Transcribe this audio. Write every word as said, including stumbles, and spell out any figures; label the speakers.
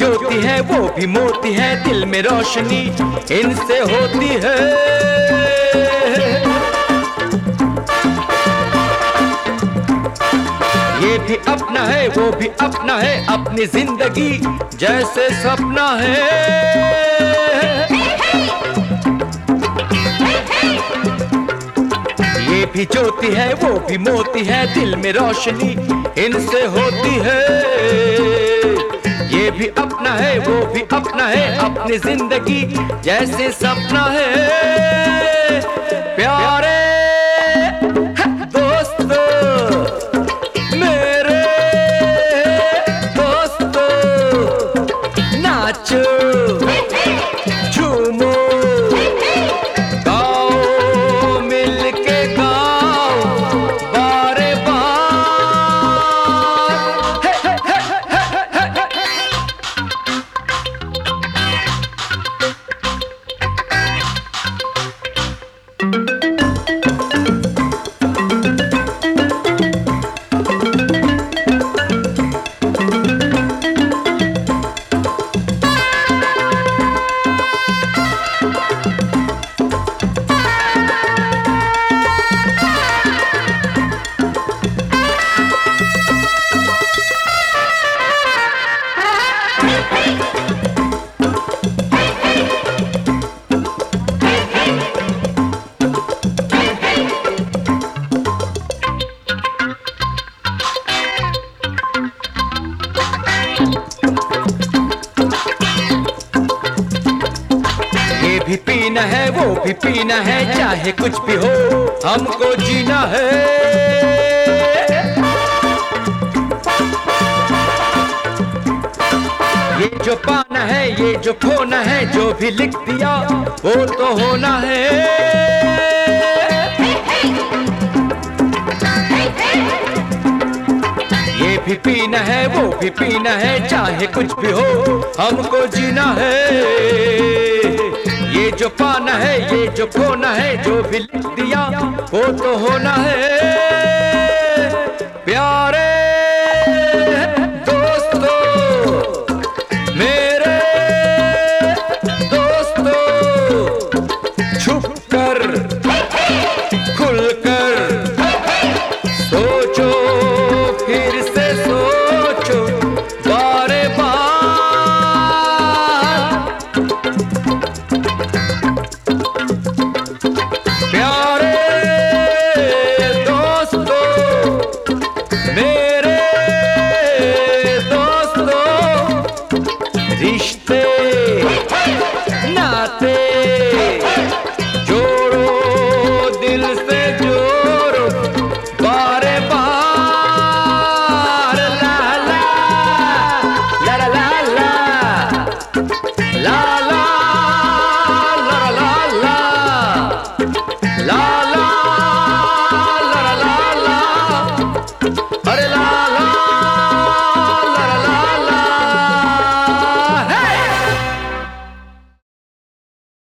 Speaker 1: ज्योति है, वो भी मोती है, दिल में रोशनी इनसे होती है। ये भी अपना है, वो भी अपना है, अपनी जिंदगी जैसे सपना है। ये भी ज्योति है, वो भी मोती है, दिल में रोशनी इनसे होती है। ये भी अपना है, वो भी अपना है, अपनी जिंदगी जैसे सपना है। प्यारे दोस्तों, मेरे दोस्तों, नाचो झूमो गाओ, मिलके गाओ बारे बार। हे, हे, हे, हे, हे, हे, हे। ये भी पीना है, वो भी पीना है, चाहे कुछ भी हो हमको जीना है। ये जो पाना है, ये जो खोना है, जो भी लिख दिया वो तो होना है। ये भी पीना है, वो भी पीना है, चाहे कुछ भी हो हमको जीना है। ये जो पाना है, ये जो खोना है, जो भी लिख दिया वो तो होना है। प्यारे दोस्तों, मेरे दोस्तों, छुपकर खुलकर सोचो, फिर से सोचो बारे बार। प्यारे दोस्तों, मेरे दोस्तों, रिश्ते नाते